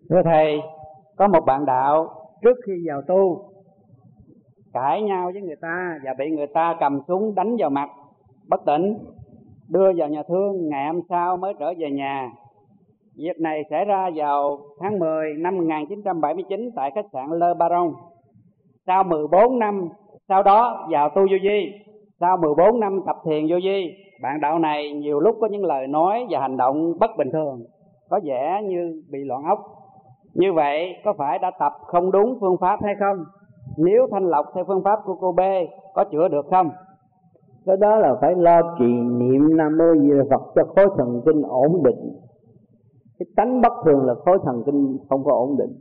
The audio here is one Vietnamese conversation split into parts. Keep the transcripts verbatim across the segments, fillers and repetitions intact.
Thưa thầy, có một bạn đạo trước khi vào tu cãi nhau với người ta và bị người ta cầm súng đánh vào mặt, bất tỉnh, đưa vào nhà thương, ngày hôm sau mới trở về nhà. Việc này xảy ra vào tháng mười năm một nghìn chín trăm bảy mươi chín tại khách sạn Le Baron. Sau mười bốn năm sau đó vào tu vô vi, sau mười bốn năm tập thiền vô vi, bạn đạo này nhiều lúc có những lời nói và hành động bất bình thường, có vẻ như bị loạn óc. Như vậy có phải đã tập không đúng phương pháp hay không? Nếu thanh lọc theo phương pháp của cô B có chữa được không? Cái đó là phải lo trì niệm Nam Mô Di Đà Phật cho khối thần kinh ổn định. Cái tánh bất thường là khối thần kinh không có ổn định,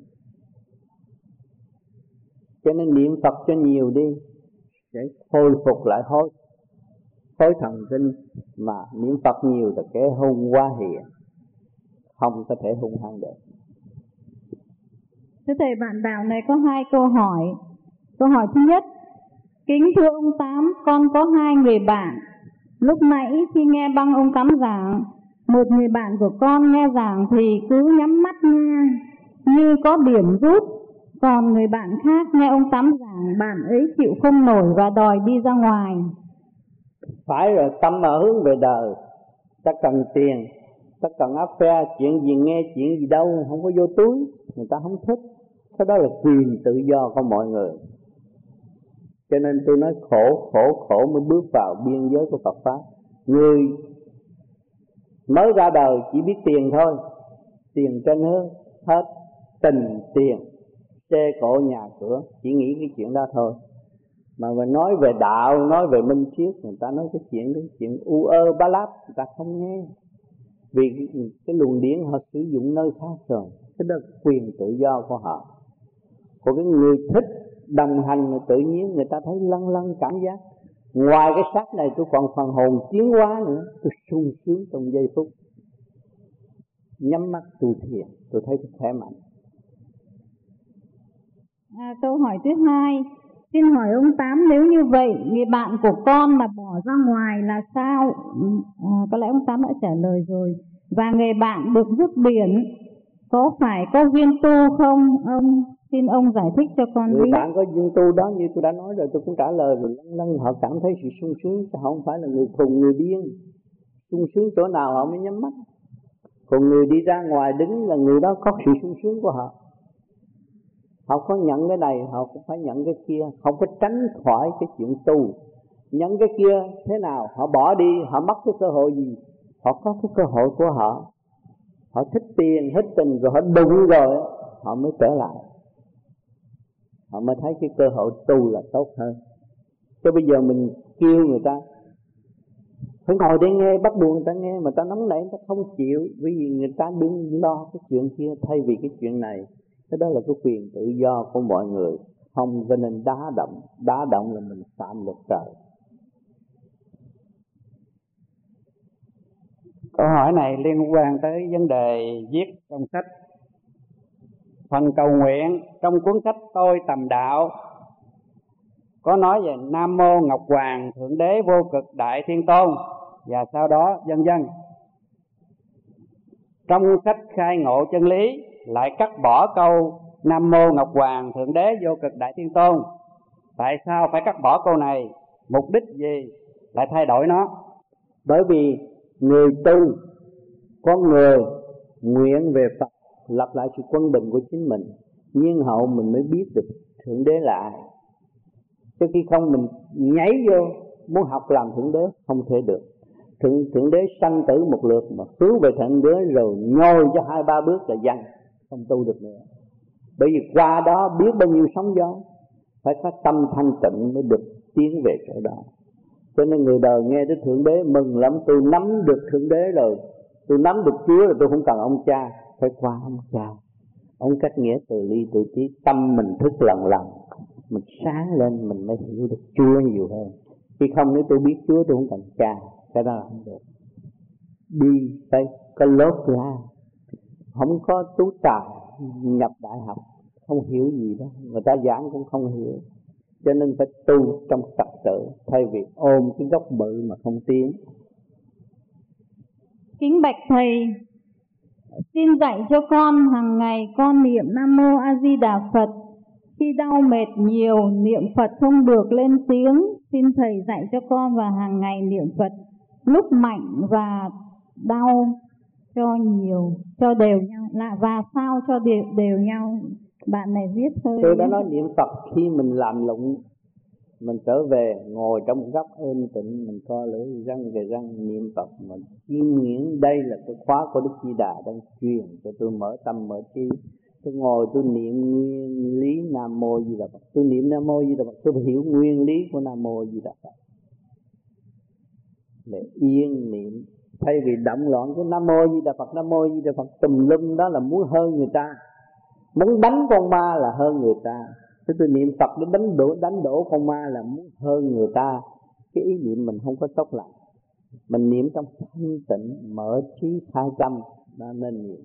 cho nên niệm Phật cho nhiều đi để khôi phục lại khối khối thần kinh. Mà niệm Phật nhiều là kẻ hung quá hiền, không có thể hung hăng được. Thưa thầy, bạn đạo này có hai câu hỏi. Câu hỏi thứ nhất: kính thưa ông Tám, con có hai người bạn. Lúc nãy khi nghe băng ông Tám giảng, một người bạn của con nghe giảng thì cứ nhắm mắt nghe như có điểm rút, còn người bạn khác nghe ông Tám giảng, bạn ấy chịu không nổi và đòi đi ra ngoài. Phải rồi, tâm mà hướng về đời, ta cần tiền, ta cần áp phe, chuyện gì nghe chuyện gì đâu, không có vô túi, người ta không thích. Cái đó là quyền tự do của mọi người. Cho nên tôi nói khổ, khổ, khổ mới bước vào biên giới của Phật Pháp. Người mới ra đời chỉ biết tiền thôi, tiền trên hướng hết, tình, tiền, xe cộ, nhà cửa, chỉ nghĩ cái chuyện đó thôi. Mà mình nói về đạo, nói về minh triết, người ta nói cái chuyện đó, chuyện u ơ bá láp, người ta không nghe. Vì cái, cái luồng điển họ sử dụng nơi khác rồi, cái đó là quyền tự do của họ. Còn cái người thích đồng hành tự nhiên người ta thấy lân lân cảm giác. Ngoài cái sắc này tôi còn phần hồn tiến hóa nữa, tôi sung sướng trong giây phút. Nhắm mắt tu thiền, tôi thấy tôi khỏe mạnh. À, câu hỏi thứ hai, xin hỏi ông Tám, nếu như vậy người bạn của con mà bỏ ra ngoài là sao? À, có lẽ ông Tám đã trả lời rồi. Và người bạn được rước biển có phải có duyên tu không ông? Xin ông giải thích cho con người biết. Người bạn có duyên tu đó, như tôi đã nói rồi, tôi cũng trả lời rồi. Lân lân họ cảm thấy sự sung sướng, chứ không phải là người khùng người điên. Sung sướng chỗ nào họ mới nhắm mắt. Còn người đi ra ngoài đứng là người đó có sự sung sướng của họ. Họ có nhận cái này, họ cũng phải nhận cái kia, không có tránh khỏi cái chuyện tu. Nhận cái kia thế nào, họ bỏ đi, họ mất cái cơ hội gì? Họ có cái cơ hội của họ. Họ thích tiền, thích tình, rồi họ đụng rồi, họ mới trở lại. Họ mới thấy cái cơ hội tu là tốt hơn. Chứ bây giờ mình kêu người ta phải ngồi để nghe, bắt buộc người ta nghe, mà ta nóng nảy, người ta không chịu. Vì người ta đừng lo cái chuyện kia thay vì cái chuyện này. Cái đó là cái quyền tự do của mọi người. Không cho nên đá động. Đá động là mình phạm luật trời. Câu hỏi này liên quan tới vấn đề viết trong sách. Phần cầu nguyện trong cuốn sách Tôi Tầm Đạo có nói về Nam Mô Ngọc Hoàng Thượng Đế Vô Cực Đại Thiên Tôn và sau đó vân vân. Trong sách Khai Ngộ Chân Lý lại cắt bỏ câu Nam Mô Ngọc Hoàng Thượng Đế Vô Cực Đại Thiên Tôn. Tại sao phải cắt bỏ câu này? Mục đích gì lại thay đổi nó? Bởi vì người tu, có người nguyện về Phật, lập lại sự quân bình của chính mình, nhiên hậu mình mới biết được Thượng Đế là ai. Chứ khi không mình nhảy vô muốn học làm Thượng Đế không thể được. Thượng, thượng Đế sanh tử một lượt mà hướng về Thượng Đế rồi nhồi cho hai ba bước là dằn, không tu được nữa. Bởi vì qua đó biết bao nhiêu sóng gió, phải có tâm thanh tịnh mới được tiến về chỗ đó. Cho nên người đời nghe tới Thượng Đế mừng lắm. Tôi nắm được Thượng Đế rồi, tôi nắm được Chúa rồi, tôi không cần ông cha. Phải qua ông cha, ông cách nghĩa từ ly từ tí, tâm mình thức lần lần, mình sáng lên mình mới hiểu được Chúa nhiều hơn. Khi không nếu tôi biết Chúa tôi không cần cha, cái đó là không được. Đi phải có lốt la, không có tú tài nhập đại học không hiểu gì đó, người ta giảng cũng không hiểu. Cho nên phải tu trong trật tự thay vì ôm cái gốc bự mà không tiến. Kính bạch thầy, Xin dạy cho con hàng ngày con niệm Nam Mô A Di Đà Phật. Khi đau mệt nhiều niệm Phật không được lên tiếng, xin thầy dạy cho con và hàng ngày niệm Phật lúc mạnh và đau cho nhiều, cho đều nhau, là và sao cho đều, đều nhau. Bạn này viết hơi. Tôi đã nói niệm Phật khi mình làm lụng, mình trở về ngồi trong một góc êm tĩnh, mình co lưỡi răng về răng niệm Phật, mình chiêm nghiệm đây là cái khóa của Đức Di Đà đang truyền cho tôi mở tâm mở trí. Tôi ngồi tôi niệm nguyên lý Nam Mô Di Đà Phật, tôi niệm Nam Mô Di Đà Phật, tôi hiểu nguyên lý của Nam Mô Di Đà Phật để yên niệm. Thay vì động loạn cái Nam Mô Di Đà Phật, Nam Mô Di Đà Phật tùm lum, đó là muốn hơn người ta, muốn đánh con ma là hơn người ta. Thế tôi niệm Phật để đánh đổ đánh đổ con ma là muốn hơn người ta. Cái ý niệm mình không có tốt lành. Mình niệm trong thanh tịnh, mở trí khai tâm, đó nên niệm.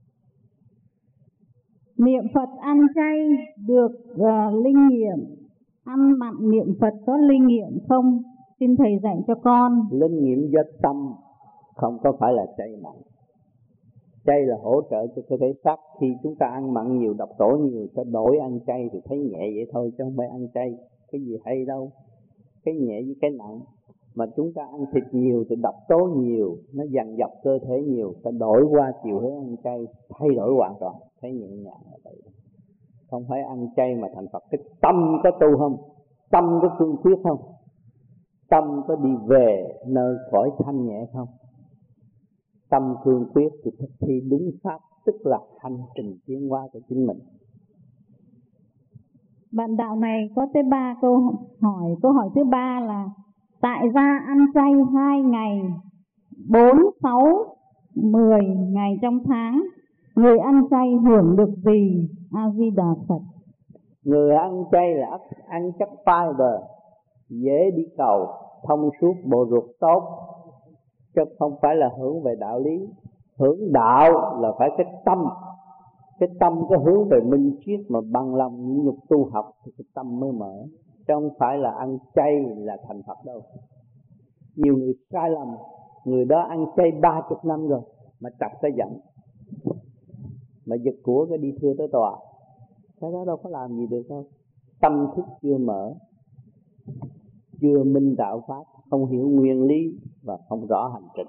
Niệm Phật ăn chay được uh, linh nghiệm, ăn mặn niệm Phật có linh nghiệm không? Xin thầy dạy cho con. Linh nghiệm do tâm, không có phải là chay mặn. Chay là hỗ trợ cho cơ thể xác. Khi chúng ta ăn mặn nhiều, độc tố nhiều, ta đổi ăn chay thì thấy nhẹ vậy thôi, chứ không phải ăn chay cái gì hay đâu. Cái nhẹ với cái nặng. Mà chúng ta ăn thịt nhiều thì độc tố nhiều, nó dằn dọc cơ thể nhiều, ta đổi qua chiều hướng ăn chay, thay đổi hoàn toàn, thấy nhẹ nhàng là vậy. Không phải ăn chay mà thành Phật. Cái tâm có tu không? Tâm có cương quyết không? Tâm có đi về nơi cõi thanh nhẹ không? Tâm cương quyết thì thực thi đúng pháp, tức là hành trình tiến hóa của chính mình. Bạn đạo này có tới ba câu hỏi. Câu hỏi thứ ba là tại gia ăn chay hai ngày, bốn, sáu, mười ngày trong tháng, người ăn chay hưởng được gì? A Di Đà Phật. Người ăn chay là ăn chất fiber, dễ đi cầu, thông suốt bộ ruột tốt, chứ không phải là hưởng về đạo lý. Hưởng đạo là phải cái tâm. Cái tâm có hướng về minh triết mà bằng lòng nhịn nhục tu học thì cái tâm mới mở, chứ không phải là ăn chay là thành Phật đâu. Nhiều người sai lầm, người đó ăn chay ba chục năm rồi mà chặt tới giận, mà giật của cái đi thưa tới tòa. Cái đó đâu có làm gì được đâu. Tâm thức chưa mở, chưa minh đạo pháp, không hiểu nguyên lý và không rõ hành trình.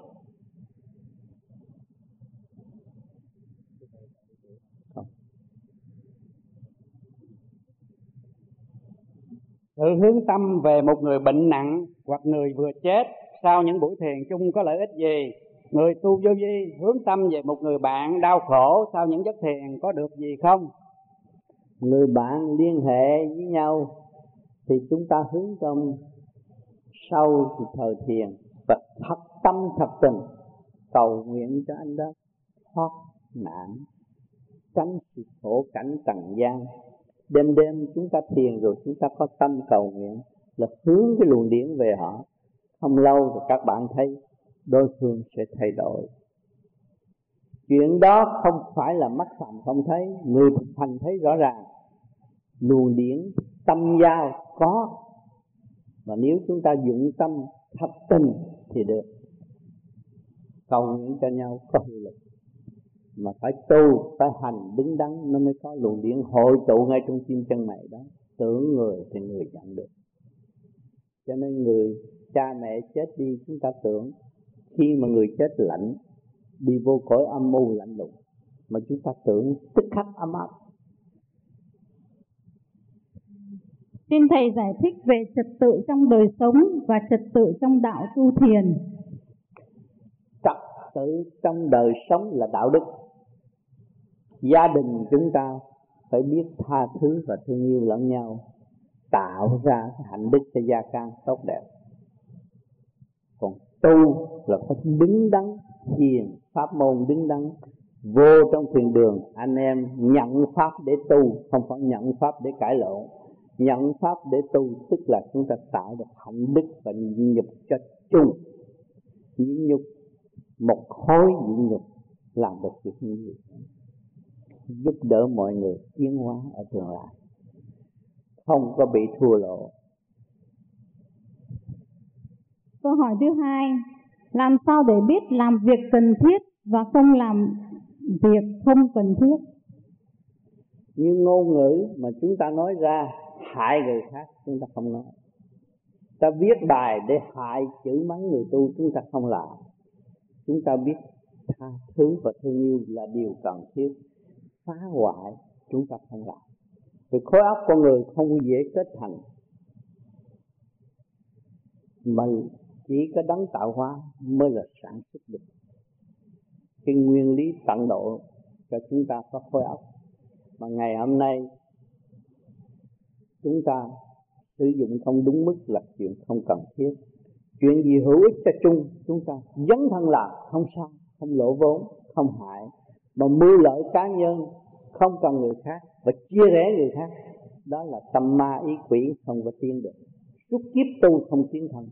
Sự hướng tâm về một người bệnh nặng hoặc người vừa chết sau những buổi thiền chung có lợi ích gì? Người tu vô vi hướng tâm về một người bạn đau khổ sau những giấc thiền có được gì không? Người bạn liên hệ với nhau thì chúng ta hướng tâm sau thì thời thiền và thật tâm thật tình cầu nguyện cho anh đó thoát nạn, tránh sự khổ cảnh trần gian. Đêm đêm chúng ta thiền rồi chúng ta có tâm cầu nguyện là hướng cái luồng điển về họ. Không lâu rồi các bạn thấy đối phương sẽ thay đổi. Chuyện đó không phải là mắt phạm không thấy, người thực hành thấy rõ ràng. Luồng điển tâm giao có, mà nếu chúng ta dụng tâm thật tình thì được. Cầu nguyện cho nhau có hiệu lực. Mà phải tu, phải hành đứng đắn nó mới có luồng điển hội tụ ngay trong tim chân mày đó. Tưởng người thì người nhận được. Cho nên người cha mẹ chết đi chúng ta tưởng, khi mà người chết lạnh, đi vô cõi âm mưu lạnh lùng, mà chúng ta tưởng tức khắc ấm áp. Xin thầy giải thích về trật tự trong đời sống và trật tự trong đạo tu thiền. Trật tự trong đời sống là đạo đức. Gia đình chúng ta phải biết tha thứ và thương yêu lẫn nhau, tạo ra hạnh đức cho gia can tốt đẹp. Còn tu là phải đứng đắn, thiền pháp môn đứng đắn. Vô trong thiền đường anh em nhận pháp để tu, không phải nhận pháp để cãi lộn. Nhận pháp để tu tức là chúng ta tạo được hạnh đức và nhịn nhục cho chung. Nhịn nhục, một khối nhịn nhục làm được việc nhiều, giúp đỡ mọi người tiến hóa ở tương lai, không có bị thua lỗ. Câu hỏi thứ hai, làm sao để biết làm việc cần thiết và không làm việc không cần thiết. Như ngôn ngữ mà chúng ta nói ra hại người khác chúng ta không nói. Ta viết bài để hại chửi mắng người tu chúng ta không làm. Chúng ta biết tha thứ và thương yêu là điều cần thiết. Phá hoại chúng ta không làm. Vì khối óc con người không dễ kết thành, mà chỉ có đấng tạo hóa mới là sản xuất được cái nguyên lý tận độ cho chúng ta có khối óc. Mà ngày hôm nay chúng ta sử dụng không đúng mức là chuyện không cần thiết. Chuyện gì hữu ích cho chung chúng ta dấn thân làm, không sao, không lỗ vốn, không hại. Mà mưu lợi cá nhân không cần người khác và chia rẽ người khác, đó là tâm ma ý quỷ, không có tiến được. Suốt kiếp tu không tiến thân.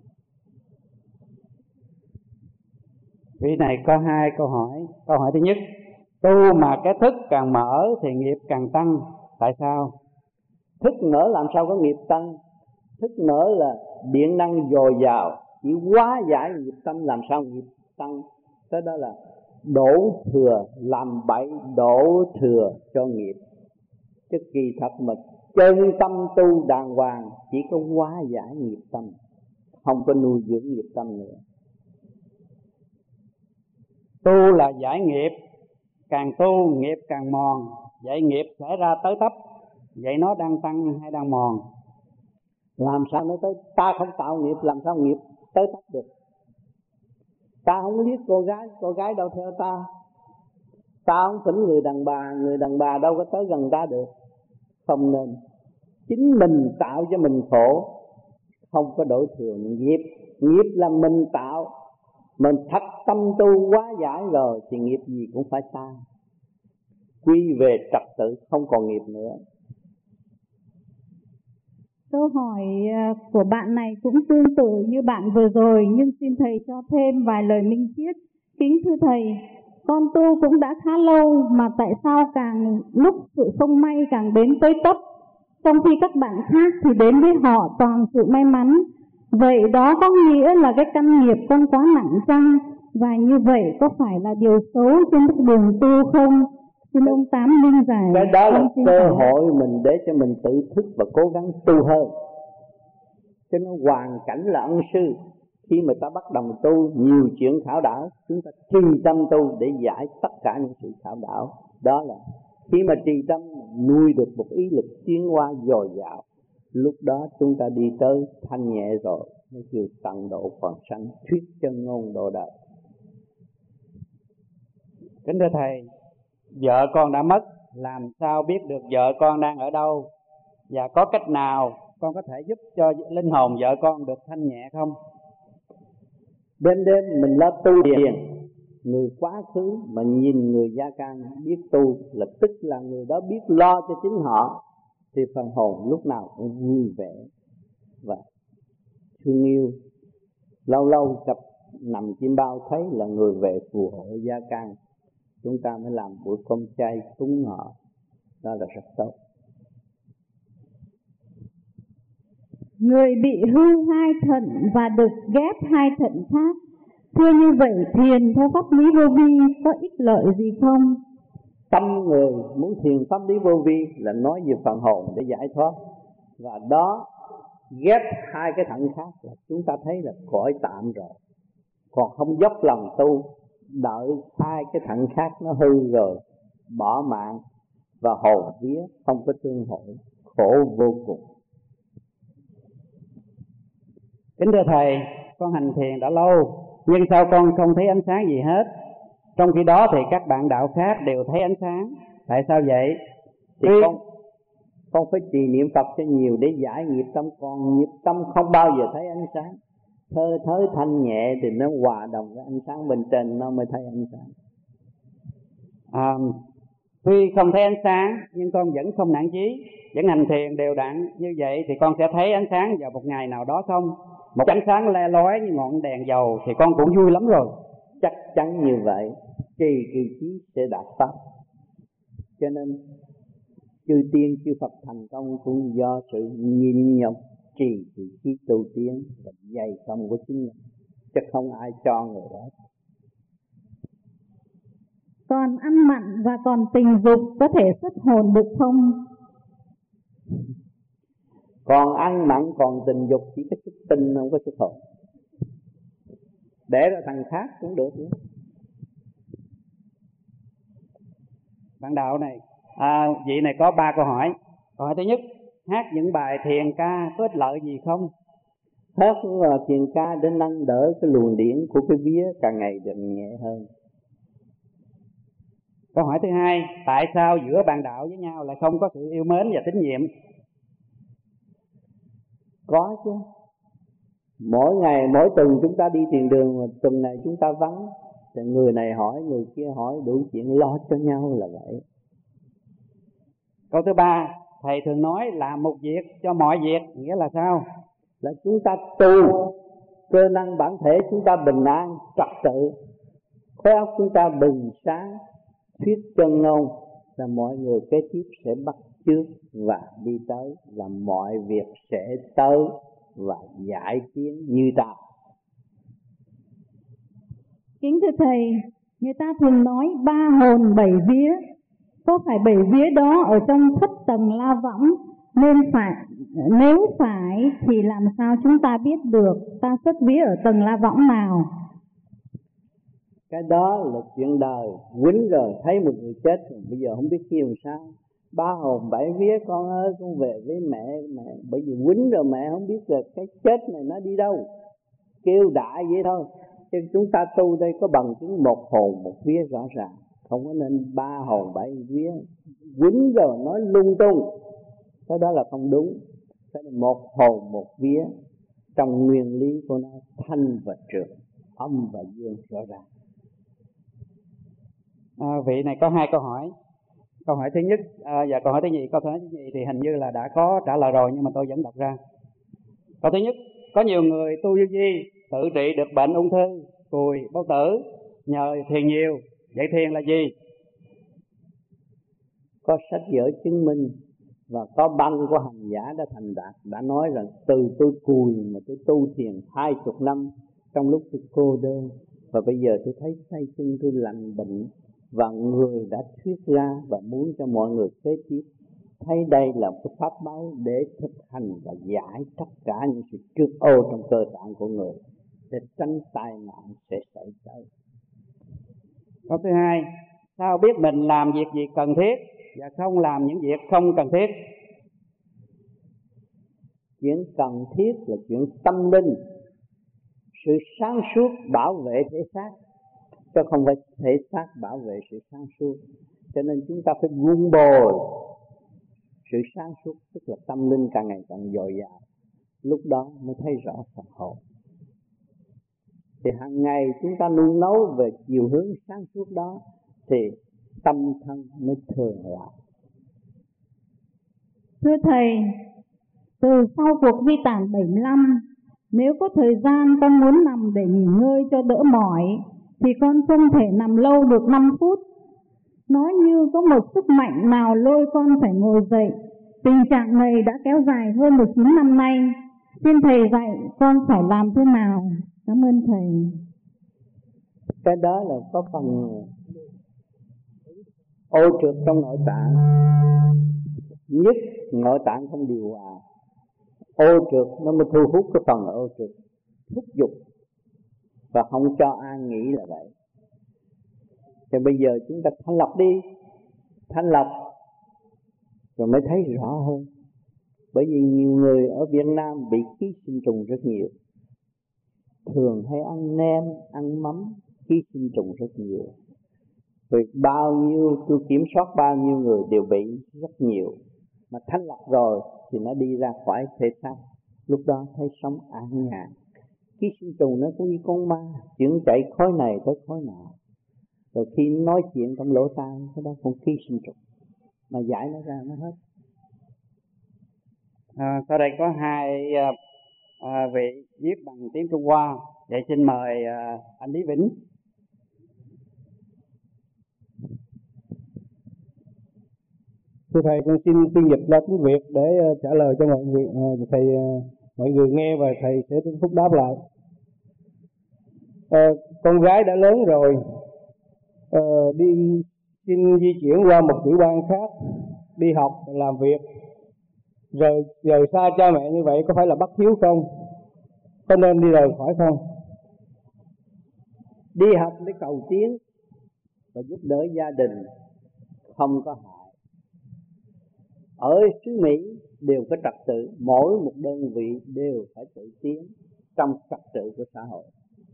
Vị này có hai câu hỏi. Câu hỏi thứ nhất, tu mà cái thức càng mở thì nghiệp càng tăng, tại sao? Thức mở làm sao có nghiệp tăng? Thức mở là điện năng dồi dào, chỉ hóa giải nghiệp tâm làm sao nghiệp tăng? Cái đó là đổ thừa, làm bậy đổ thừa cho nghiệp. Chứ kỳ thật mà chân tâm tu đàng hoàng chỉ có hóa giải nghiệp tâm, không có nuôi dưỡng nghiệp tâm nữa. Tu là giải nghiệp, càng tu nghiệp càng mòn. Vậy nghiệp xảy ra tới tấp, vậy nó đang tăng hay đang mòn? Làm sao nó tới? Ta không tạo nghiệp, làm sao nghiệp tới tấp được? Ta không liếc cô gái, cô gái đâu theo ta. Ta không phỉnh người đàn bà, người đàn bà đâu có tới gần ta được. Không nên. Chính mình tạo cho mình khổ, không có đổi thừa nghiệp. Nghiệp là mình tạo. Mình thật tâm tu hóa giải rồi thì nghiệp gì cũng phải tan. Quy về trật tự không còn nghiệp nữa. Câu hỏi của bạn này cũng tương tự như bạn vừa rồi, nhưng xin thầy cho thêm vài lời minh triết. Kính thưa thầy, con tu cũng đã khá lâu mà tại sao càng lúc sự không may càng đến tới tấp, trong khi các bạn khác thì đến với họ toàn sự may mắn. Vậy đó có nghĩa là cái căn nghiệp con quá nặng chăng? Và như vậy có phải là điều xấu trên đường tu không? Xin ông Tám minh giải. Cái đó là cơ hỏi. hội mình để cho mình tự thức và cố gắng tu hơn. Cho nên hoàn cảnh là ân sư. Khi mà ta bắt đầu tu, nhiều chuyện khảo đảo, chúng ta trì tâm tu để giải tất cả những sự khảo đảo. Đó là khi mà trì tâm nuôi được một ý lực tiến hóa dồi dào, lúc đó chúng ta đi tới thanh nhẹ rồi mới chịu tận độ phần sanh, thuyết chân ngôn độ đời. Kính thưa thầy, vợ con đã mất, làm sao biết được vợ con đang ở đâu? Và có cách nào con có thể giúp cho linh hồn vợ con được thanh nhẹ không? Đêm đêm mình lo tu thiền, người quá khứ mà nhìn người gia can biết tu là tức là người đó biết lo cho chính họ, thì phần hồn lúc nào cũng vui vẻ và thương yêu. Lâu lâu gặp nằm chim bao thấy là người về phù hộ gia can, chúng ta mới làm buổi cơm chay cúng họ, đó là rất tốt. Người bị hư hai thận và được ghép hai thận khác, thưa như vậy thiền theo pháp lý vô vi có ích lợi gì không? Tâm người muốn thiền pháp lý vô vi là nói về phần hồn để giải thoát, và đó ghép hai cái thận khác là chúng ta thấy là cõi tạm rồi, còn không dốc lòng tu, đợi hai cái thận khác nó hư rồi bỏ mạng và hồn vía không có tương hội, khổ vô cùng. Kính thưa thầy, con hành thiền đã lâu, nhưng sao con không thấy ánh sáng gì hết? Trong khi đó thì các bạn đạo khác đều thấy ánh sáng. Tại sao vậy? Thì con, con phải trì niệm Phật cho nhiều để giải nghiệp tâm. Còn nghiệp tâm không bao giờ thấy ánh sáng. Thơ thới thanh nhẹ thì nó hòa đồng với ánh sáng bên trên, nó mới thấy ánh sáng. À, tuy không thấy ánh sáng nhưng con vẫn không nản chí, vẫn hành thiền đều đặn. Như vậy thì con sẽ thấy ánh sáng vào một ngày nào đó không? Một ánh sáng le lói như ngọn đèn dầu thì con cũng vui lắm rồi. Chắc chắn như vậy, trì kỳ chí sẽ đạt pháp. Cho nên chư tiên chư Phật thành công cũng do sự nhịn nhục trì kỳ chí tu tiến và dày công của chính mình, chứ không ai cho người đó. Còn ăn mặn và còn tình dục có thể xuất hồn được không? Còn ăn mặn còn tình dục chỉ có xuất tinh không có xuất hồn. Để ra thằng khác cũng được nữa. Bạn đạo này, à, vị này có ba câu hỏi. Câu hỏi thứ nhất, hát những bài thiền ca có ích lợi gì không? Hát là thiền ca để nâng đỡ cái luồng điển của cái vía càng ngày được nhẹ hơn. Câu hỏi thứ hai, tại sao giữa bạn đạo với nhau lại không có sự yêu mến và tín nhiệm? Có chứ. Mỗi ngày, mỗi tuần chúng ta đi thiền đường, mà tuần này chúng ta vắng, thì người này hỏi, người kia hỏi, đủ chuyện lo cho nhau là vậy. Câu thứ ba, thầy thường nói làm một việc cho mọi việc, nghĩa là sao? Là chúng ta tu, cơ năng bản thể chúng ta bình an, trật tự, khối óc chúng ta bừng sáng, thuyết chân ngôn, là mọi người kế tiếp sẽ bắt chước và đi tới, là mọi việc sẽ tới và giải tiến như ta. Kính thưa thầy, người ta thường nói ba hồn bảy vía. Có phải bảy vía đó ở trong thất tầng La Võng? Nên phải, nếu phải thì làm sao chúng ta biết được ta xuất vía ở tầng La Võng nào? Cái đó là chuyện đời, quýnh rồi thấy một người chết rồi, bây giờ không biết kêu làm sao. Ba hồn bảy vía, con ơi con về với mẹ, mẹ bởi vì quýnh rồi mẹ không biết là cái chết này nó đi đâu, kêu đại vậy thôi. Chứ chúng ta tu đây có bằng chứng một hồn một vía rõ ràng, không có nên ba hồn bảy vía quýnh rồi nói lung tung, cái đó là không đúng. Cái là một hồn một vía, trong nguyên lý của nó thanh và trượt, âm và dương rõ ràng. À, vị này có hai câu hỏi. Câu hỏi thứ nhất à, và câu hỏi thứ nhì. Câu hỏi thứ nhì thì hình như là đã có trả lời rồi, nhưng mà tôi vẫn đọc ra. Câu thứ nhất, có nhiều người tu vô vi tự trị được bệnh ung thư, cùi, bao tử nhờ thiền nhiều. Vậy thiền là gì? Có sách vở chứng minh và có băng của hành giả đã thành đạt đã nói rằng từ tôi cùi mà tôi tu thiền hai chục năm, trong lúc tôi cô đơn, và bây giờ tôi thấy tay chân tôi lành bệnh, và người đã thuyết ra và muốn cho mọi người kế tiếp thấy đây là một pháp báo để thực hành và giải tất cả những sự trước ô trong cơ tạng của người, để tránh tai nạn sẽ xảy ra. Câu thứ hai, sao biết mình làm việc gì cần thiết và không làm những việc không cần thiết? Chuyện cần thiết là chuyện tâm linh, sự sáng suốt bảo vệ thể xác, chứ không phải thể xác bảo vệ sự sáng suốt. Cho nên chúng ta phải vun bồi sự sáng suốt, tức là tâm linh càng ngày càng dồi dào, lúc đó mới thấy rõ Phật hồn. Thì hàng ngày chúng ta nung nấu về chiều hướng sáng suốt đó, thì tâm thân mới thường lại. Thưa thầy, từ sau cuộc vi tản bảy mươi lăm, nếu có thời gian con muốn nằm để nghỉ ngơi cho đỡ mỏi, thì con không thể nằm lâu được năm phút. Nó như có một sức mạnh nào lôi con phải ngồi dậy. Tình trạng này đã kéo dài hơn mười chín năm nay. Xin thầy dạy con phải làm thế nào? Cảm ơn thầy. Cái đó là có phần ô trượt trong nội tạng. Nhất nội tạng không điều hòa, ô trượt nó mới thu hút cái phần ô trượt, thúc giục và không cho an nghỉ là vậy. Thì bây giờ chúng ta thanh lọc đi, thanh lọc rồi mới thấy rõ hơn. Bởi vì nhiều người ở Việt Nam bị ký sinh trùng rất nhiều, thường hay ăn nem, ăn mắm, ký sinh trùng rất nhiều. Rồi bao nhiêu, tôi kiểm soát bao nhiêu người đều bị rất nhiều. Mà thanh lọc rồi thì nó đi ra khỏi thể xác, lúc đó thấy sống an nhàn. Ký sinh trùng nó cũng như con ma, chuyển chạy khối này tới khối nào. Rồi khi nói chuyện trong lỗ tai, cái đó cũng ký sinh trùng, mà giải nó ra nó hết. À, sau đây có hai à, à, vị viết bằng tiếng Trung Hoa. Vậy xin mời à, anh Lý Vĩnh. Thưa thầy, con xin phiên dịch ra tiếng Việt để uh, trả lời cho mọi người, uh, thầy uh, mọi người nghe và thầy sẽ phúc đáp lại. Uh, con gái đã lớn rồi, uh, đi xin di chuyển qua một tiểu bang khác, đi học, làm việc, rồi rời xa cha mẹ như vậy có phải là bất hiếu không? Có nên đi rời khỏi không? Đi học để cầu tiến và giúp đỡ gia đình không có hại. Ở xứ Mỹ đều có trật tự, mỗi một đơn vị đều phải tự tiến trong trật tự của xã hội.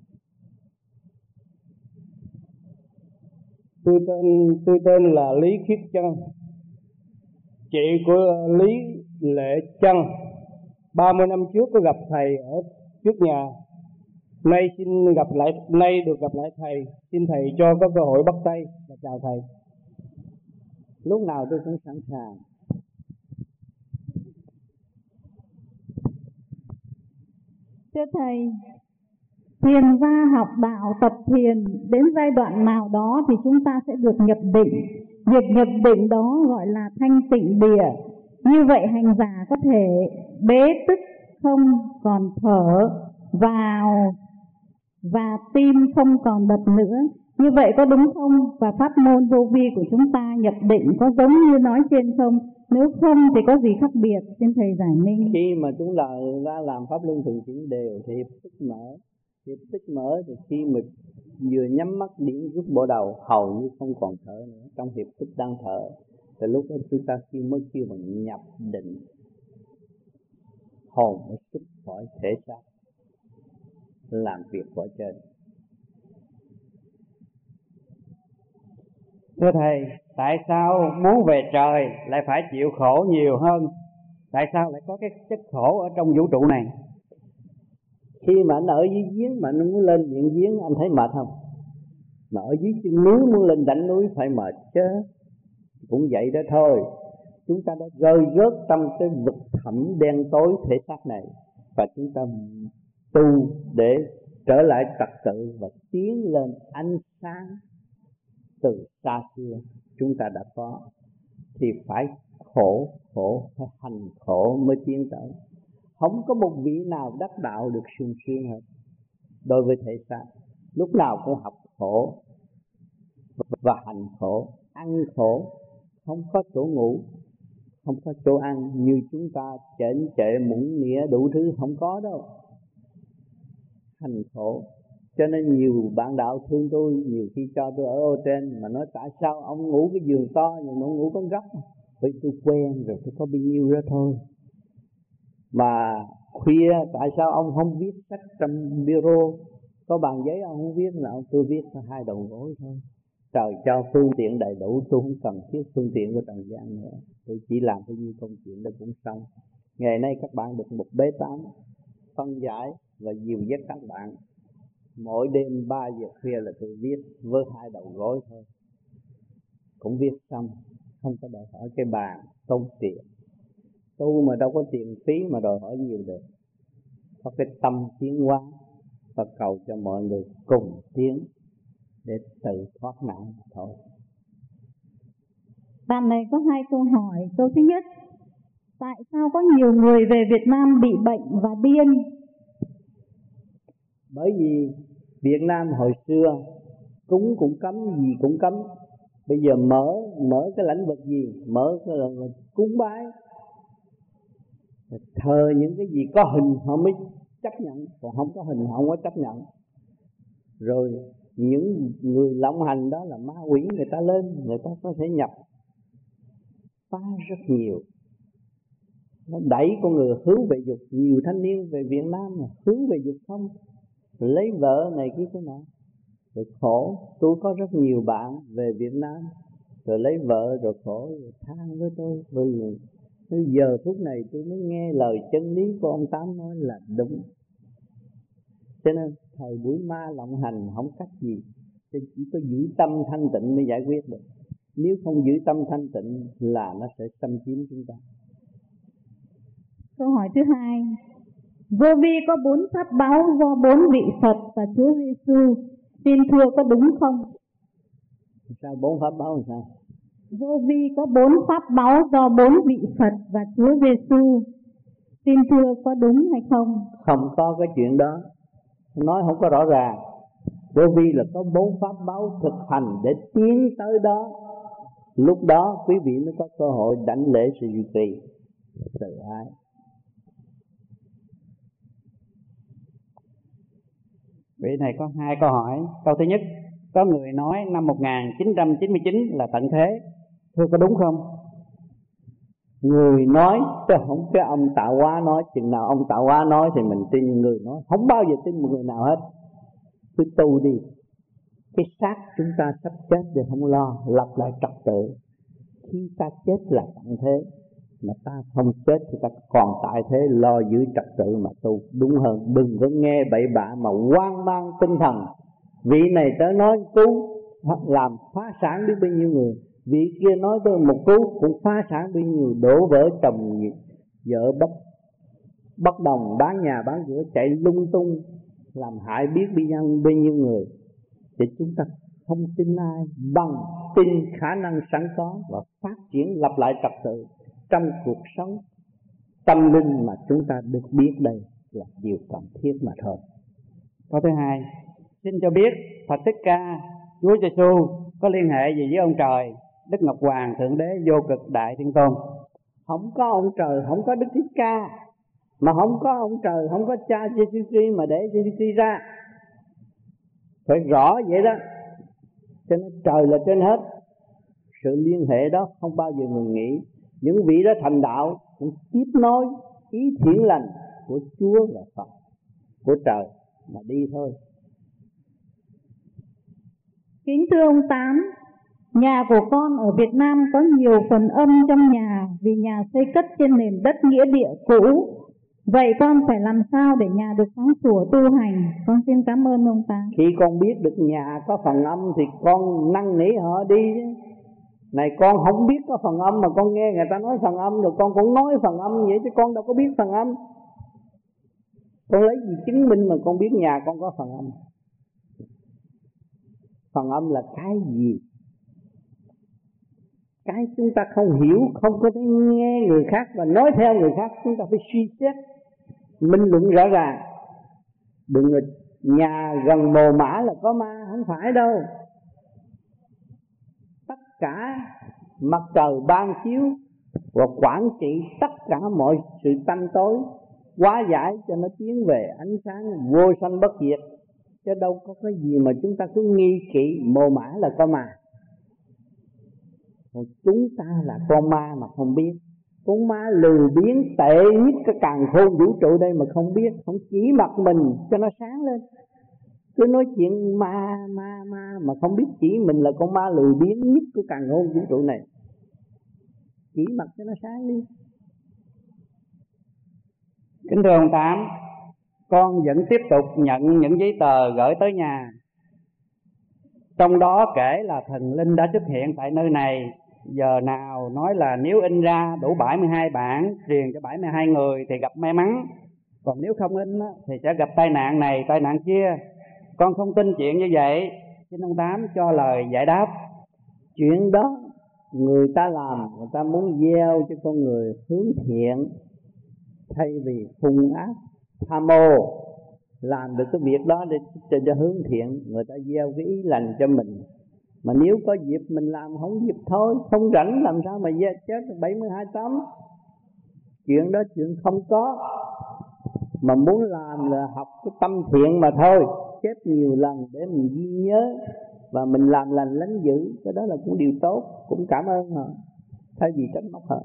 Tôi tên tôi tên là Lý Khiết Trân, chị của Lý Lệ Trân. ba mươi năm trước có gặp thầy ở trước nhà. Nay xin gặp lại, nay được gặp lại thầy, xin thầy cho có cơ hội bắt tay và chào thầy. Lúc nào tôi cũng sẵn sàng. Thưa thầy, thiền gia học đạo tập thiền đến giai đoạn nào đó thì chúng ta sẽ được nhập định. Việc nhập định đó gọi là thanh tịnh địa. Như vậy hành giả có thể bế tức không còn thở vào và tim không còn đập nữa. Như vậy có đúng không? Và pháp môn vô vi của chúng ta nhập định có giống như nói trên không? Nếu không thì có gì khác biệt? Xin thầy giải minh. Khi mà chúng ta ra làm pháp luân thường chuyển đều thì hiệp tức mở. Hiệp tức mở thì khi mà vừa nhắm mắt điểm rút bộ đầu hầu như không còn thở nữa. Trong hiệp tức đang thở. Từ lúc đó chúng ta khi mới kêu bằng nhập định, hồn mới xuất khỏi thể xác làm việc của trên. Thưa thầy, tại sao muốn về trời lại phải chịu khổ nhiều hơn? Tại sao lại có cái chất khổ ở trong vũ trụ này? Khi mà anh ở dưới giếng mà anh muốn lên miệng giếng, anh thấy mệt không? Mà ở dưới chân núi muốn lên đỉnh núi phải mệt chứ. Cũng vậy đó thôi. Chúng ta đã rơi rớt trong cái vực thẳm đen tối thể xác này, và chúng ta tu để trở lại trật tự và tiến lên ánh sáng từ xa xưa chúng ta đã có. Thì phải khổ, khổ, phải hành khổ mới tiến tới. Không có một vị nào đắc đạo được sung sướng hết. Đối với thể xác, lúc nào cũng học khổ và hành khổ, ăn khổ, không có chỗ ngủ, không có chỗ ăn như chúng ta chểnh chệ muỗng nĩa đủ thứ, không có đâu. Hành khổ. Cho nên nhiều bạn đạo thương tôi, nhiều khi cho tôi ở ô trên mà nói tại sao ông ngủ cái giường to nhưng mà ông ngủ con góc? Vì tôi quen rồi, tôi có bao nhiêu đó thôi. Mà khuya tại sao ông không viết sách trong bureau, có bàn giấy ông không viết nào? Tôi viết hai đầu gối thôi. Trời cho phương tiện đầy đủ, tôi không cần thiết phương tiện của trần gian nữa. Tôi chỉ làm bao nhiêu công chuyện đó cũng xong. Ngày nay các bạn được một bế tám phân giải và dìu dắt các bạn. Mỗi đêm ba giờ khuya là tôi viết với hai đầu gối thôi, cũng viết xong, không có đòi hỏi cái bàn tốn tiền. Tu mà đâu có tiền phí mà đòi hỏi nhiều được. Có cái tâm tiến hóa và cầu cho mọi người cùng tiến để tự thoát nạn thôi. Bạn này có hai câu hỏi. Câu thứ nhất, tại sao có nhiều người về Việt Nam bị bệnh và điên? Bởi vì Việt Nam hồi xưa cúng cũng cấm, gì cũng cấm. Bây giờ mở mở cái lãnh vực gì? Mở cái lãnh vực cúng bái, thờ những cái gì có hình họ mới chấp nhận, còn không có hình họ không có chấp nhận. Rồi những người lộng hành đó là ma quỷ, người ta lên, người ta có thể nhập phá rất nhiều. Nó đẩy con người hướng về dục. Nhiều thanh niên về Việt Nam mà hướng về dục không, rồi lấy vợ này kia cái nọ, rồi khổ. Tôi có rất nhiều bạn về Việt Nam rồi lấy vợ rồi khổ, rồi than với tôi. Bởi vì giờ phút này tôi mới nghe lời chân lý của ông Tám nói là đúng. Cho nên thời buổi ma lộng hành không cách gì, cho chỉ có giữ tâm thanh tịnh mới giải quyết được. Nếu không giữ tâm thanh tịnh là nó sẽ xâm chiếm chúng ta. Câu hỏi thứ hai, vô vi có bốn pháp báu do bốn vị Phật và Chúa Giêsu, xin thưa có đúng không? Sao bốn pháp báu làm sao? Vô vi có bốn pháp báu do bốn vị Phật và Chúa Giêsu, xin thưa có đúng hay không? Không có cái chuyện đó, nói không có rõ ràng. Vô vi là có bốn pháp báo thực hành để tiến tới đó. Lúc đó quý vị mới có cơ hội đảnh lễ sự duy trì tự ái. Vị này có hai câu hỏi. Câu thứ nhất, có người nói năm một nghìn chín trăm chín mươi chín là tận thế, thưa có đúng không? Người nói chứ không cái ông Tạo Hóa nói. Chừng nào ông Tạo Hóa nói thì mình tin người nói, không bao giờ tin một người nào hết. Cứ tu đi, cái xác chúng ta sắp chết thì không lo, lập lại trật tự. Khi ta chết là tận thế, mà ta không chết thì ta còn tại thế lo giữ trật tự mà tu đúng hơn. Đừng có nghe bậy bạ mà hoang mang tinh thần. Vị này tới nói cứu làm phá sản biết bao nhiêu người, vị kia nói tôi một cứu cũng phá sản bao nhiêu, đổ vỡ chồng vợ bất bất đồng, bán nhà bán cửa chạy lung tung làm hại biết bao nhiêu người. Thì chúng ta không tin ai bằng tin khả năng sẵn có và phát triển lập lại trật tự trong cuộc sống tâm linh mà chúng ta được biết đây là điều cần thiết mà thôi. Câu thứ hai, xin cho biết Phật Thích Ca, Chúa Giêsu có liên hệ gì với ông trời, Đức Ngọc Hoàng, Thượng Đế Vô Cực Đại Thiên Tôn? Không có ông trời, không có Đức Thích Ca, mà không có ông trời, không có cha Giêsu Christ mà để Giêsu Christ ra. Phải rõ vậy đó. Cho nên trời là trên hết. Sự liên hệ đó không bao giờ người nghĩ. Những vị đó thành đạo cũng tiếp nối ý thiện lành của Chúa và Phật, của trời mà đi thôi. Kính thưa ông Tám, nhà của con ở Việt Nam có nhiều phần âm trong nhà vì nhà xây cất trên nền đất nghĩa địa cũ. Vậy con phải làm sao để nhà được sáng sủa tu hành? Con xin cảm ơn ông Tám. Khi con biết được nhà có phần âm thì con năn nỉ họ đi. Này con không biết có phần âm mà con nghe người ta nói phần âm rồi con cũng nói phần âm vậy, chứ con đâu có biết phần âm. Con lấy gì chứng minh mà con biết nhà con có phần âm? Phần âm là cái gì? Cái chúng ta không hiểu, không có thể nghe người khác và nói theo người khác. Chúng ta phải suy xét, minh luận rõ ràng. Đừng là nhà gần mồ mả là có ma, không phải đâu. Tất cả mặt trời ban chiếu và quản trị tất cả mọi sự tăm tối, hóa giải cho nó tiến về ánh sáng vô sanh bất diệt. Chứ đâu có cái gì mà chúng ta cứ nghi kỵ mồ mả là có ma. Còn chúng ta là con ma mà không biết. Con ma lười biếng tệ nhất cái càn khôn vũ trụ đây mà không biết, không chỉ mặt mình cho nó sáng lên. Cứ nói chuyện ma ma ma mà không biết chỉ mình là con ma lười biếng nhất của càn khôn vũ trụ này. Chỉ mặt cho nó sáng đi. Kính thưa ông Tám, con vẫn tiếp tục nhận những giấy tờ gửi tới nhà. Trong đó kể là thần linh đã xuất hiện tại nơi này. Giờ nào nói là nếu in ra đủ bảy mươi hai bản truyền cho bảy mươi hai người thì gặp may mắn. Còn nếu không in thì sẽ gặp tai nạn này, tai nạn kia. Con không tin chuyện như vậy. Xin ông Tám cho lời giải đáp. Chuyện đó người ta làm, người ta muốn gieo cho con người hướng thiện thay vì hung ác tham ô. Làm được cái việc đó để cho, cho hướng thiện, người ta gieo cái ý lành cho mình. Mà nếu có dịp mình làm, không dịp thôi, không rảnh làm sao mà chết bảy mươi hai tấm. Chuyện đó chuyện không có. Mà muốn làm là học cái tâm thiện mà thôi, chết nhiều lần để mình ghi nhớ và mình làm lành lánh dữ. Cái đó là cũng điều tốt, cũng cảm ơn họ thay vì trách móc họ.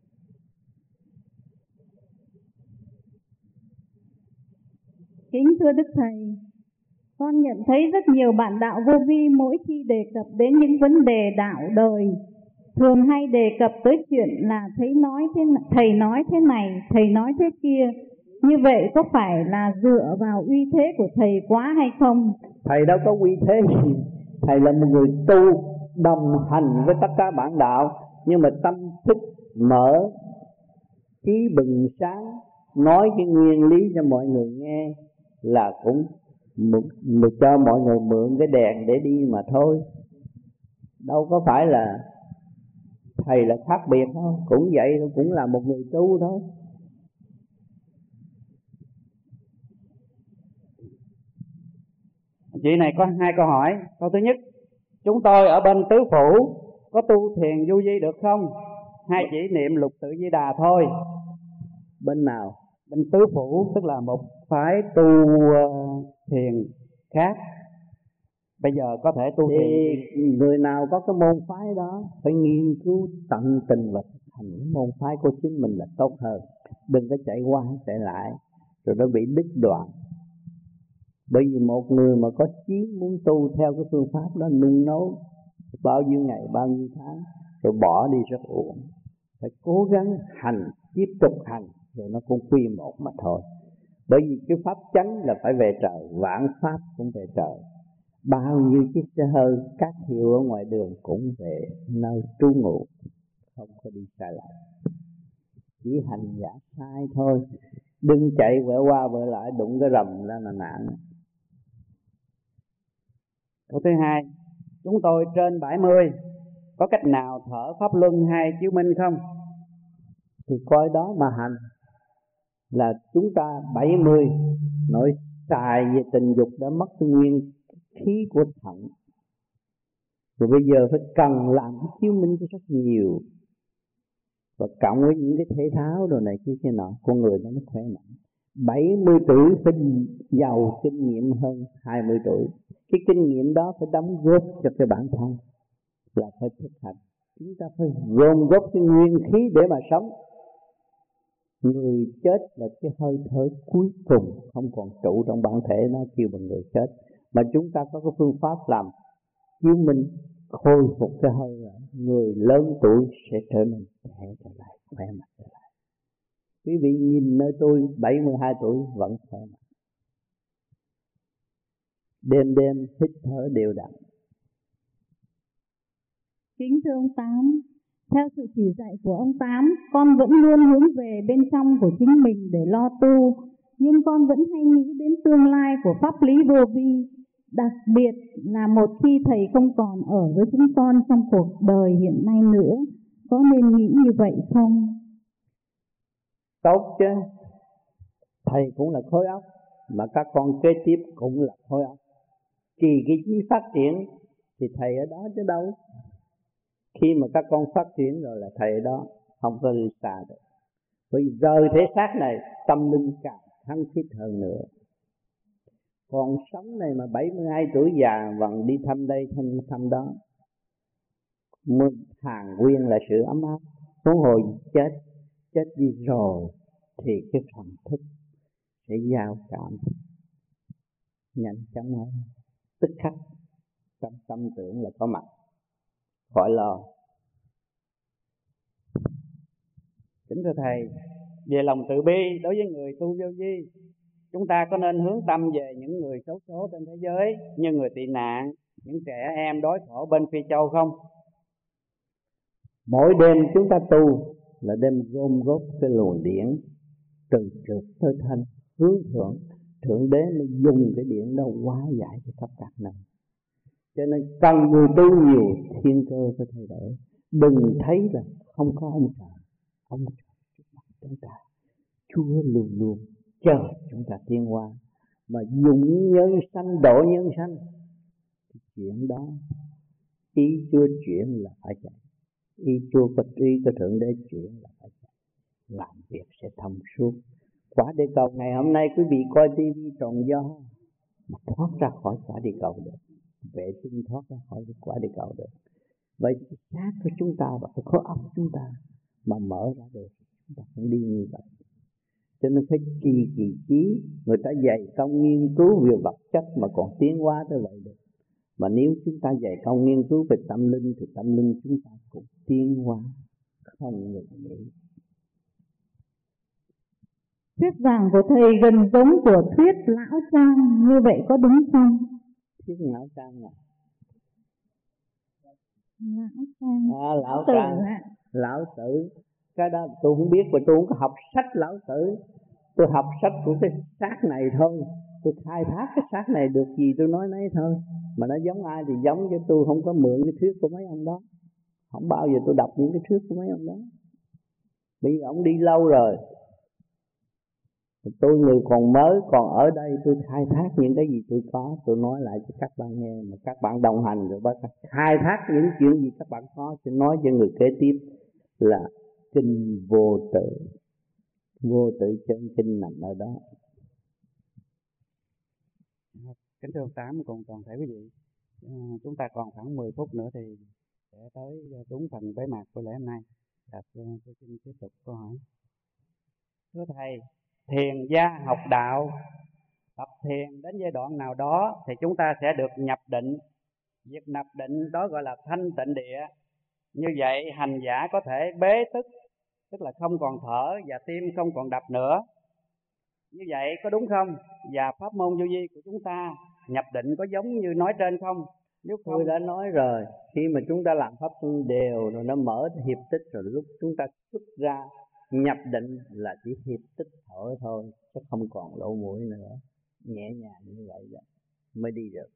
Kính thưa Đức Thầy, con nhận thấy rất nhiều bạn đạo vô vi mỗi khi đề cập đến những vấn đề đạo đời thường hay đề cập tới chuyện là thấy nói thế, thầy nói thế này, thầy nói thế kia. Như vậy có phải là dựa vào uy thế của thầy quá hay không? Thầy đâu có uy thế gì. Thầy là một người tu đồng hành với tất cả bạn đạo, nhưng mà tâm thức mở, trí bừng sáng, nói cái nguyên lý cho mọi người nghe là cũng một cho mọi người mượn cái đèn để đi mà thôi. Đâu có phải là thầy là khác biệt thôi. Cũng vậy, cũng là một người tu thôi. Chị này có hai câu hỏi. Câu thứ nhất, chúng tôi ở bên tứ phủ có tu thiền du di được không? Hay chỉ niệm lục tự di đà thôi? Bên nào? Bên tứ phủ tức là một phái tu uh, thiền khác. Bây giờ có thể tu thì thiền. Người nào có cái môn phái đó phải nghiên cứu tận tình và thực hành môn phái của chính mình là tốt hơn. Đừng có chạy qua chạy lại rồi nó bị đứt đoạn. Bởi vì một người mà có chí muốn tu theo cái phương pháp đó nung nấu bao nhiêu ngày bao nhiêu tháng rồi bỏ đi rất uổng. Phải cố gắng hành, tiếp tục hành rồi nó cũng quy một mà thôi. Bởi vì cái pháp chánh là phải về trời, vạn pháp cũng về trời. Bao nhiêu chiếc xe hơi cát hiệu ở ngoài đường cũng về nơi trú ngụ, không có đi sai lại. Chỉ hành giả sai thôi. Đừng chạy quẹo qua quẹo lại đụng cái rầm ra là nạn. Câu thứ hai, chúng tôi trên bảy mươi, có cách nào thở pháp luân hay chiếu minh không? Thì coi đó mà hành. Là chúng ta bảy mươi nỗi xài về tình dục đã mất cái nguyên khí của thận. Rồi bây giờ phải cần làm cái chiếu minh cho rất nhiều. Và cộng với những cái thể thao đồ này kia kia nọ, con người nó mới khỏe mạnh. bảy mươi tuổi phải giàu kinh nghiệm hơn hai mươi tuổi. Cái kinh nghiệm đó phải đóng góp cho cái bản thân, là phải thực hành. Chúng ta phải gom góp cái nguyên khí để mà sống. Người chết là cái hơi thở cuối cùng, không còn trụ trong bản thể, nó kêu bằng người chết. Mà chúng ta có cái phương pháp làm chiếu minh khôi phục cái hơi rồi, người lớn tuổi sẽ trở nên trẻ trở lại, khỏe mạnh trở lại. Quý vị nhìn nơi tôi bảy mươi hai tuổi vẫn khỏe mạnh. Đêm đêm hít thở đều đặn. Kính thưa ông Tám, theo sự chỉ dạy của ông Tám, con vẫn luôn hướng về bên trong của chính mình để lo tu, nhưng con vẫn hay nghĩ đến tương lai của pháp lý vô vi, đặc biệt là một khi thầy không còn ở với chúng con trong cuộc đời hiện nay nữa. Có nên nghĩ như vậy không? Tốt chứ. Thầy cũng là khối óc, mà các con kế tiếp cũng là khối óc. Kỳ cái chí phát triển thì thầy ở đó chứ đâu. Khi mà các con phát triển rồi là thầy ở đó, không có đi xa được. Bởi vì rời thể xác này, tâm linh càng thăng khít hơn nữa. Còn sống này mà bảy mươi hai tuổi già vẫn đi thăm đây thăm, thăm đó, mới hàng nguyên là sự ấm áp. Huống hồ chết, chết đi rồi thì cái thần thức sẽ giao cảm nhanh chóng hơn, tức khắc trong tâm tưởng là có mặt, khỏi lo. Kính thưa thầy, về lòng từ bi đối với người tu vô vi, chúng ta có nên hướng tâm về những người xấu số trên thế giới như người tị nạn, những trẻ em đói khổ bên Phi Châu không? Mỗi đêm chúng ta tu là đêm gom góp cái luồng điển từ trượt tới thanh hướng thượng. Thượng Đế mới dùng cái điện đó hóa giải cho khắp các nơi. Cho nên cần người tu nhiều, thiên cơ phải thay đổi. Đừng thấy là không có ông trời. Ông trời trước mặt chúng ta, Chúa luôn luôn chờ chúng ta tiến hóa. Mà dụng nhân sanh độ nhân sanh, thì chuyện đó ý Chúa chuyển là phải chạy. Ý Chúa có ý có Thượng Đế chuyển là phải chạy. Làm việc sẽ thông suốt. Quả địa cầu ngày hôm nay quý vị coi tivi tròn do mà thoát ra khỏi quả địa cầu được, vệ tinh thoát ra khỏi quả địa cầu được. Vậy cái xác của chúng ta và cái khối óc chúng ta mà mở ra được, chúng ta cũng đi như vậy. Cho nên phải kỳ kỳ trí, người ta dạy công nghiên cứu về vật chất mà còn tiến hóa tới vậy được. Mà nếu chúng ta dạy công nghiên cứu về tâm linh thì tâm linh chúng ta cũng tiến hóa không ngừng nghỉ. Thuyết giảng của thầy gần giống của thuyết lão trang, như vậy có đúng không? Thuyết lão trang à? Lão trang. À, lão tử trang. À. Lão tử. Cái đó tôi không biết và tôi không có học sách lão tử. Tôi học sách của cái xác này thôi. Tôi khai thác cái xác này được gì tôi nói nấy thôi. Mà nó giống ai thì giống, chứ tôi không có mượn cái thuyết của mấy ông đó. Không bao giờ tôi đọc những cái thuyết của mấy ông đó. Bây giờ ông đi lâu rồi. Tôi người còn mới, còn ở đây tôi khai thác những cái gì tôi có, tôi nói lại cho các bạn nghe, mà các bạn đồng hành rồi các khai thác những chuyện gì các bạn có, sẽ nói cho người kế tiếp là kinh vô tự. Vô tự chân kinh nằm ở đó. Kính thưa ông Tám cùng toàn thể quý vị, à, chúng ta còn khoảng mười phút nữa thì sẽ tới đúng phần bế mạc của lễ hôm nay. Dạ, tôi xin tiếp tục câu hỏi. Thưa thầy, thiền gia học đạo, tập thiền đến giai đoạn nào đó thì chúng ta sẽ được nhập định. Việc nhập định đó gọi là thanh tịnh địa. Như vậy hành giả có thể bế tức, tức là không còn thở và tim không còn đập nữa. Như vậy có đúng không? Và pháp môn vô vi của chúng ta nhập định có giống như nói trên không? Nếu không... Tôi đã nói rồi, khi mà chúng ta làm pháp luân đều rồi nó mở hiệp tích, rồi lúc chúng ta xuất ra nhập định là chỉ hiệp tích thở thôi, chứ không còn lỗ mũi nữa. Nhẹ nhàng như vậy đó mới đi được.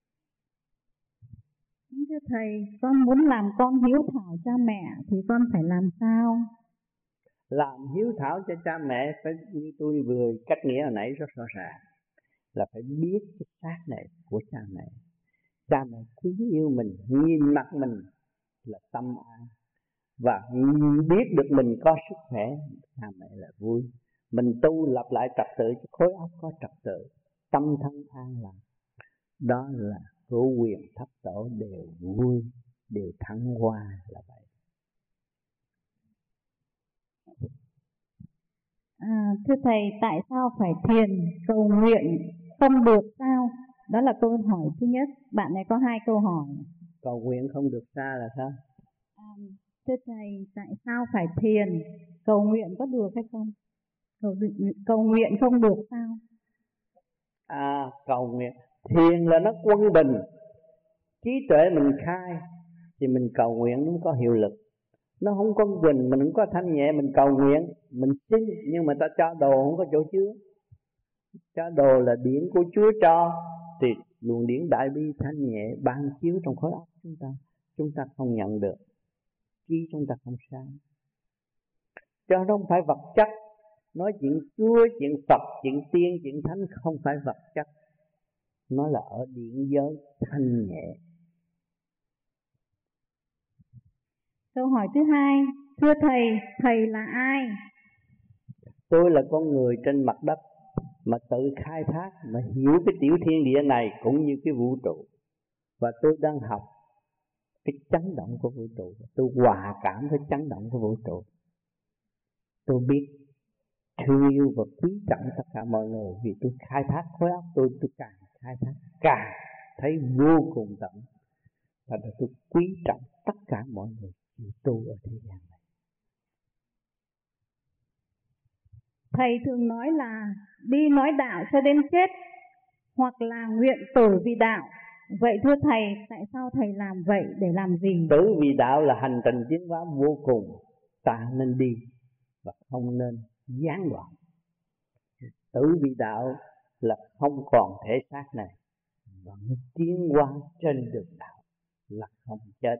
Thưa thầy, con muốn làm con hiếu thảo cha mẹ thì con phải làm sao? Làm hiếu thảo cho cha mẹ phải như tôi vừa cách nghĩa hồi nãy rất rõ ràng, là phải biết cái xác này của cha mẹ. Cha mẹ quý yêu mình, nhìn mặt mình là tâm an, và biết được mình có sức khỏe, cha mẹ là vui. Mình tu lập lại trật tự, khối óc có trật tự, tâm thân an lạc, đó là cửu quyền thất tổ đều vui, đều thăng hoa là vậy. À, thưa thầy, tại sao phải thiền cầu nguyện không được sao? Đó là câu hỏi thứ nhất. Bạn này có hai câu hỏi. Cầu nguyện không được xa là sao? À, thưa thầy, tại sao phải thiền cầu nguyện có được hay không? Cầu, cầu nguyện không được sao? À, cầu nguyện thiền là nó quân bình, trí tuệ mình khai thì mình cầu nguyện nó có hiệu lực. Nó không có bình, mình không có thanh nhẹ, mình cầu nguyện, mình xin nhưng mà ta cho đồ không có chỗ chứa. Cho đồ là điển của Chúa cho, thì luồng điển đại bi thanh nhẹ ban chiếu trong khối óc chúng ta, chúng ta không nhận được, trí chúng ta không sáng. Cho nó không phải vật chất. Nói chuyện Chúa, chuyện Phật, chuyện tiên, chuyện thánh không phải vật chất, nó là ở điển giới thanh nhẹ. Câu hỏi thứ hai, thưa thầy, thầy là ai? Tôi là con người trên mặt đất mà tự khai thác, mà hiểu cái tiểu thiên địa này cũng như cái vũ trụ. Và tôi đang học cái chấn động của vũ trụ, tôi hòa cảm với chấn động của vũ trụ. Tôi biết thương yêu và quý trọng tất cả mọi người, vì tôi khai thác khối óc tôi, tôi càng khai thác càng thấy vô cùng tận. Và tôi quý trọng tất cả mọi người chịu tu ở thế gian này. Thầy thường nói là đi nói đạo cho đến chết, hoặc là nguyện tử vì đạo. Vậy thưa thầy, tại sao thầy làm vậy, để làm gì? Tử vì đạo là hành trình tiến hóa vô cùng, ta nên đi và không nên gián đoạn. Tử vì đạo là không còn thể xác này, vẫn tiến hóa trên đường đạo, là không chết.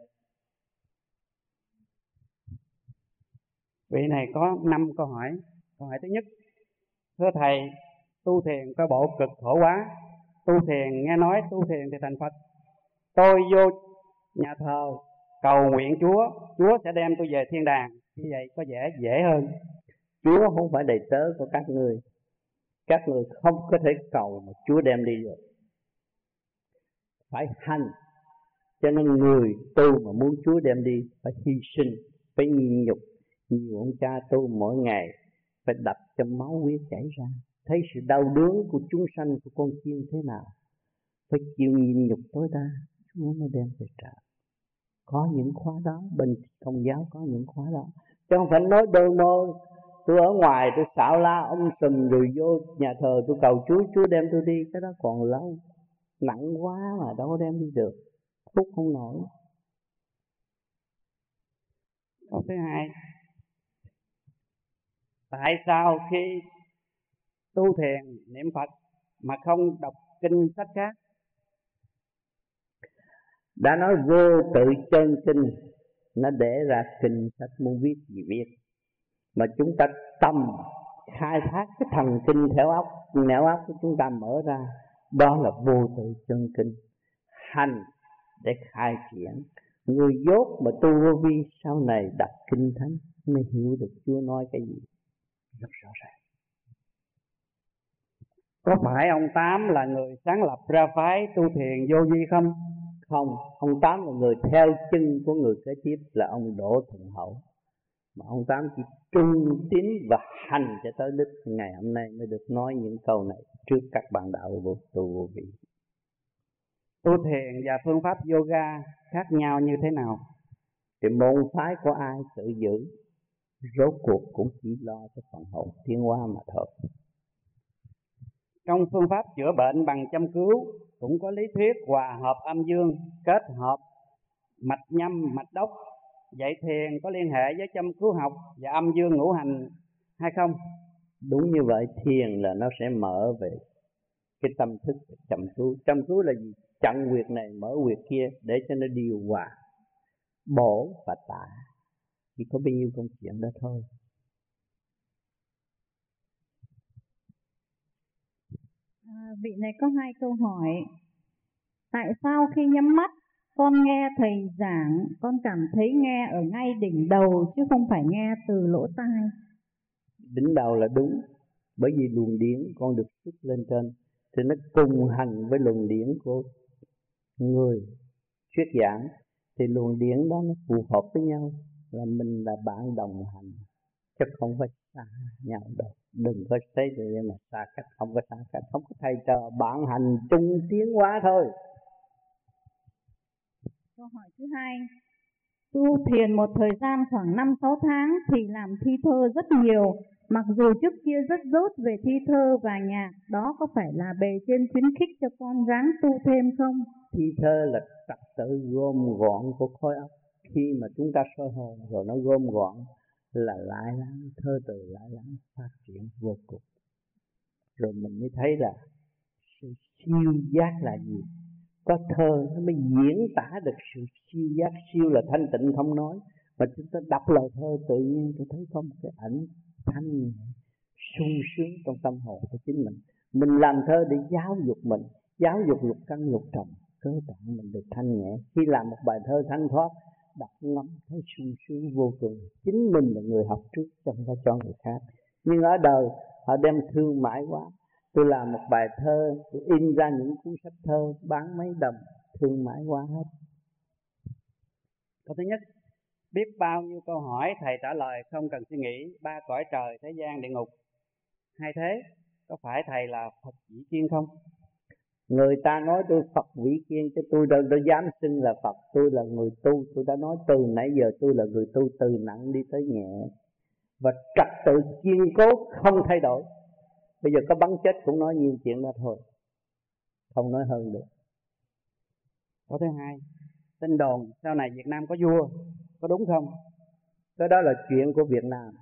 Vị này có năm câu hỏi. Câu hỏi thứ nhất, thưa thầy, tu thiền coi bộ cực khổ quá. Tu thiền, nghe nói tu thiền thì thành Phật. Tôi vô nhà thờ cầu nguyện Chúa, Chúa sẽ đem tôi về thiên đàng. Như vậy có vẻ dễ hơn. Chúa không phải đầy tớ của các người. Các người không có thể cầu mà Chúa đem đi được. Phải hành. Cho nên người tu mà muốn Chúa đem đi phải hy sinh, phải nhịn nhục. Nhiều ông cha tu mỗi ngày phải đập cho máu huyết chảy ra, thấy sự đau đớn của chúng sanh, của con chiên thế nào, phải chịu nhịn nhục tối đa, Chúa mới đem về trả. Có những khóa đó, bên Công giáo có những khóa đó, chứ không phải nói đôi môi. Tôi ở ngoài tôi xạo la ông sùm rồi vô nhà thờ tôi cầu Chúa, Chúa đem tôi đi, cái đó còn lâu, nặng quá mà đâu có đem đi được, phúc không nổi. Câu thứ hai, tại sao khi tu thiền niệm Phật mà không đọc kinh sách khác? Đã nói vô tự chân kinh, nó để ra kinh sách muốn viết gì viết. Mà chúng ta tâm khai thác cái thần kinh theo óc, nẻo óc của chúng ta mở ra, đó là vô tự chân kinh. Hành để khai triển. Người dốt mà tu vô vi sau này đọc kinh thánh mới hiểu được Chúa nói cái gì rất rõ ràng. Có phải ông Tám là người sáng lập ra phái tu thiền vô vi không? Không, ông Tám là người theo chân của người kế tiếp là ông Đỗ Thuận Hậu. Mà ông Tám chỉ trung tín và hành cho tới đích. Ngày hôm nay mới được nói những câu này trước các bạn đạo vô tu vô vi. Tu thiền và phương pháp yoga khác nhau như thế nào? Thì môn phái của ai tự giữ, rốt cuộc cũng chỉ lo cho phần hồn tiến hóa mà thôi. Trong phương pháp chữa bệnh bằng châm cứu cũng có lý thuyết hòa hợp âm dương, kết hợp mạch nhâm, mạch đốc. Vậy thiền có liên hệ với châm cứu học và âm dương ngũ hành hay không? Đúng như vậy, thiền là nó sẽ mở về cái tâm thức châm cứu. Châm cứu là gì? Chặn huyệt này mở huyệt kia để cho nó điều hòa, bổ và tả. Chỉ có bao nhiêu công chuyện đó thôi. À, vị này có hai câu hỏi. Tại sao khi nhắm mắt con nghe thầy giảng, con cảm thấy nghe ở ngay đỉnh đầu chứ không phải nghe từ lỗ tai? Đỉnh đầu là đúng, bởi vì luồng điển con được xuất lên trên thì nó cùng hành với luồng điển của người thuyết giảng, thì luồng điển đó nó phù hợp với nhau, là mình là bạn đồng hành chứ không phải xa nhau đâu. Đừng có thấy vậy mà xa cách, không có xa cách, không có thầy trò, bạn hành chung tiến hóa thôi. Câu hỏi thứ hai, tu thiền một thời gian khoảng năm sáu tháng thì làm thi thơ rất nhiều, mặc dù trước kia rất dốt về thi thơ và nhạc, đó có phải là bề trên khuyến khích cho con ráng tu thêm không? Thi thơ là trật tự gom gọn của khối óc, khi mà chúng ta soi hồn rồi nó gom gọn là lại lắm, thơ từ lại lắm, phát triển vô cùng. Rồi mình mới thấy là sự siêu giác là gì? Có thơ nó mới diễn tả được sự siêu giác. Siêu là thanh tịnh không nói, mà chúng ta đọc lời thơ tự nhiên tôi thấy có một cái ảnh thanh sung sướng trong tâm hồn của chính mình. Mình làm thơ để giáo dục mình, giáo dục lục căn lục trần, cơ tạng mình được thanh nhẹ. Khi làm một bài thơ thanh thoát, đọc ngắm thấy sung sướng vô cùng. Chính mình là người học trước chứ không phải cho người khác. Nhưng ở đời họ đem thương mại quá. Tôi làm một bài thơ, tôi in ra những cuốn sách thơ bán mấy đồng, thương mại quá hết. Câu thứ nhất, biết bao nhiêu câu hỏi thầy trả lời không cần suy nghĩ, ba cõi trời, thế gian, địa ngục. Hay thế, có phải thầy là Phật Vĩ Kiên không? Người ta nói tôi Phật Vĩ Kiên chứ tôi đâu có dám xưng là Phật. Tôi là người tu, tôi đã nói từ nãy giờ tôi là người tu, từ nặng đi tới nhẹ. Và trật tự kiên cố không thay đổi. Bây giờ có bắn chết cũng nói nhiều chuyện đó thôi, không nói hơn được. Câu thứ hai, tin đồn sau này Việt Nam có vua, có đúng không? Cái đó là chuyện của Việt Nam.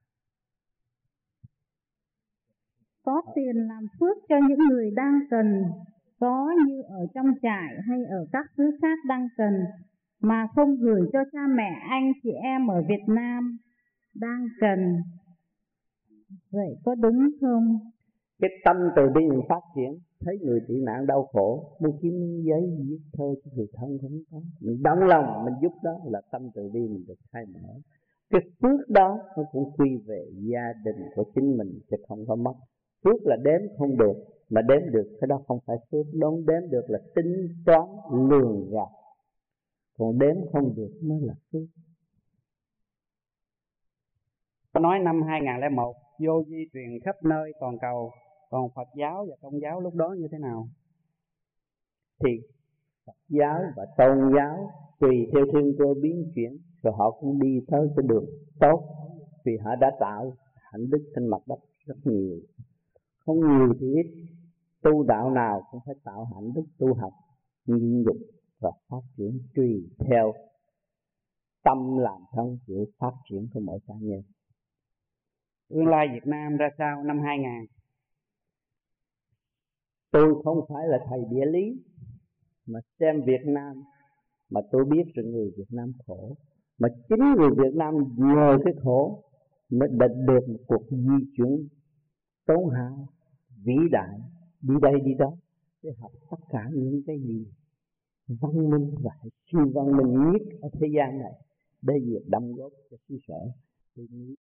Có tiền làm phước cho những người đang cần, có như ở trong trại hay ở các xứ khác đang cần, mà không gửi cho cha mẹ anh chị em ở Việt Nam đang cần. Vậy có đúng không? Cái tâm từ bi mình phát triển, thấy người tị nạn đau khổ, muốn kiếm giấy viết thơ cho người thân không có, mình đóng lòng mình giúp, đó là tâm từ bi mình được khai mở. Cái phước đó nó cũng quy về gia đình của chính mình chứ không có mất. Phước là đếm không được, mà đếm được cái đó không phải phước. Đón đếm được là tính toán lường gạt, còn đếm không được mới là phước. Nói năm hai không không một vô vi truyền khắp nơi toàn cầu, còn Phật giáo và Công giáo lúc đó như thế nào? Thì Phật giáo và Tôn giáo tùy theo thiên cơ biến chuyển, rồi họ cũng đi tới cái đường tốt, vì họ đã tạo hạnh đức trên mặt đất rất nhiều. Không nhiều thì ít, tu đạo nào cũng phải tạo hạnh đức, tu học, nhịn nhục và phát triển tùy theo tâm làm thân chịu phát triển của mỗi cá nhân. Tương lai Việt Nam ra sao năm hai không không không? Tôi không phải là thầy địa lý, mà xem Việt Nam mà tôi biết rằng người Việt Nam khổ. Mà chính người Việt Nam nhờ cái khổ mới đạt được một cuộc di chuyển tốn hao, vĩ đại, đi đây đi đó để học tất cả những cái gì văn minh và siêu văn minh nhất ở thế gian này để việc đóng góp cho xứ sở.